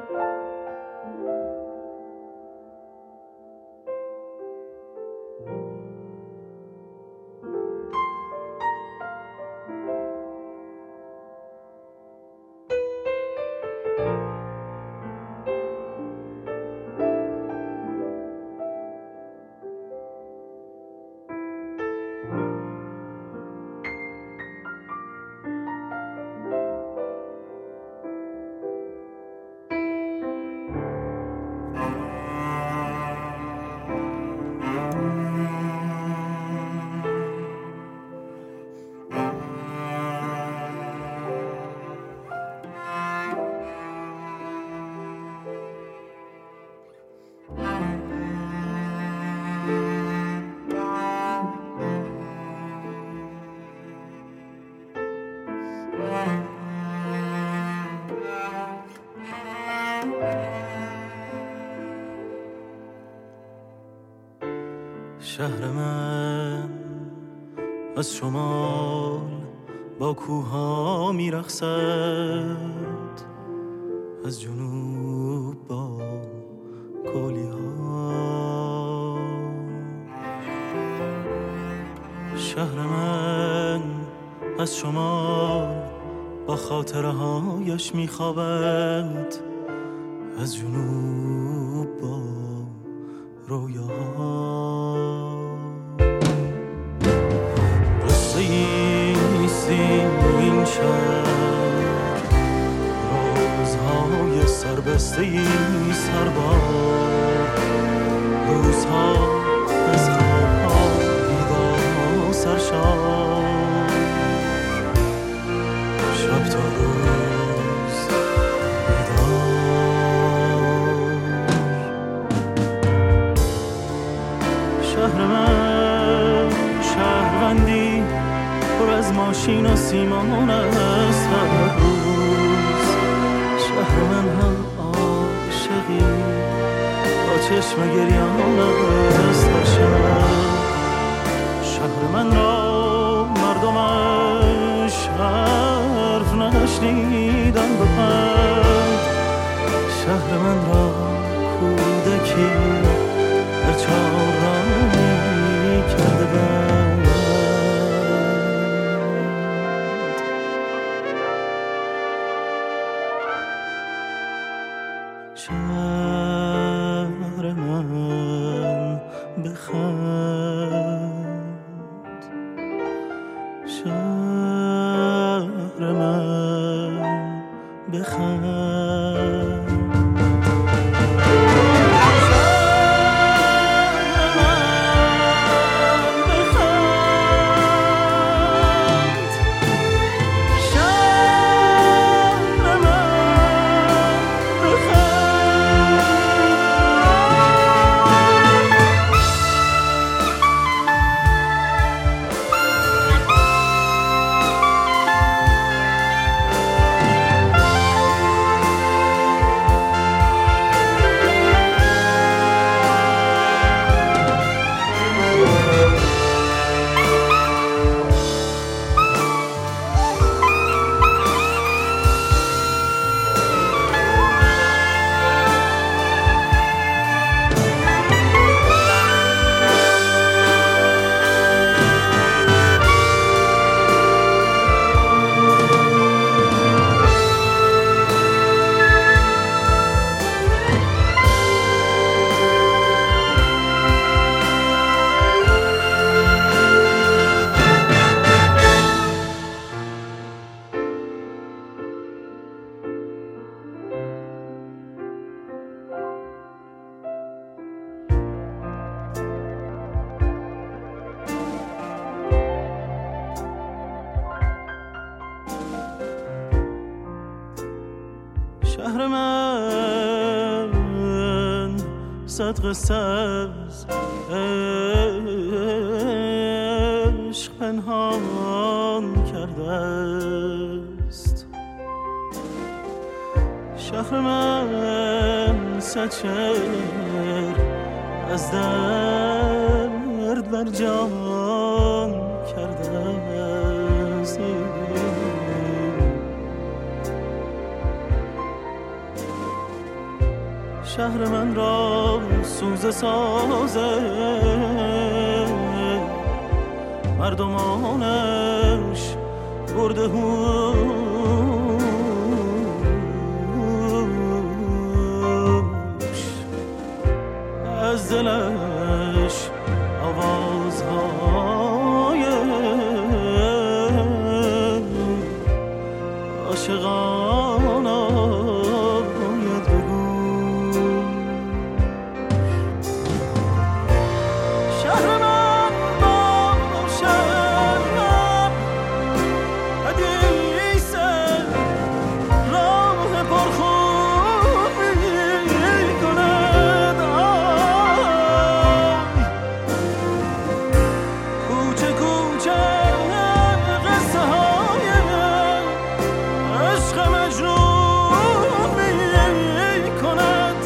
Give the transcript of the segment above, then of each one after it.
شهر من از شمال با کوها میرقصد، از جنوب با کولی ها. شهر من از شمال با خاطره هایش میخوابد، از جنوب با رویاها. قصه ایست این شهر، رازهای سربسته ای سربار، روزها از خوابها بیدار و سرشار، شب تا روز بیدار. شهر من شهروندی پر از ماشین و سیمان است هر روز. شهر من هم عاشقی با چشم گریان است هر شب. شهر من را مردمش حرف نشنیدن به پند، شهر من را کودکی در چهارراهی کرده بند. شهر من بخند، شهر من بخند. شهر من صد قصه از عشق پنهان کرده است. شهر من صد شعر از درد بر جان کرده است. شهر من را سوزه سازه، مردمانش برده هوش، از دلش آوازهای عاشقان آید بگو. شهر من باشد حدیث راه پرخون می کند، کوچه کوچه قصه های عشق مجنون می کند.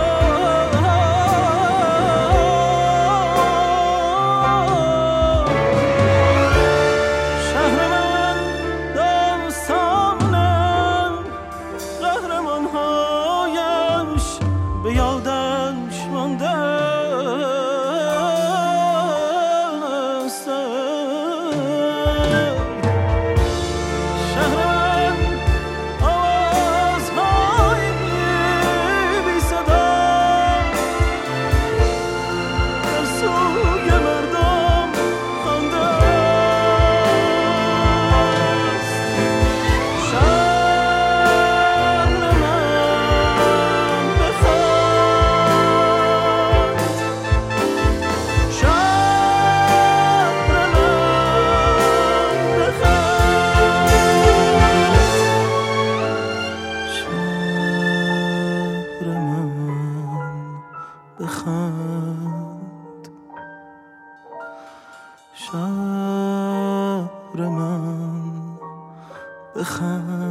شهر من داستان قهرمان‌هایش به یادش مانده است. شهر من آوازهای بی صدا در سوی مردم خوانده است. شهر من بخند، شهر من بخند، شهر من بخند، شهر من بخند.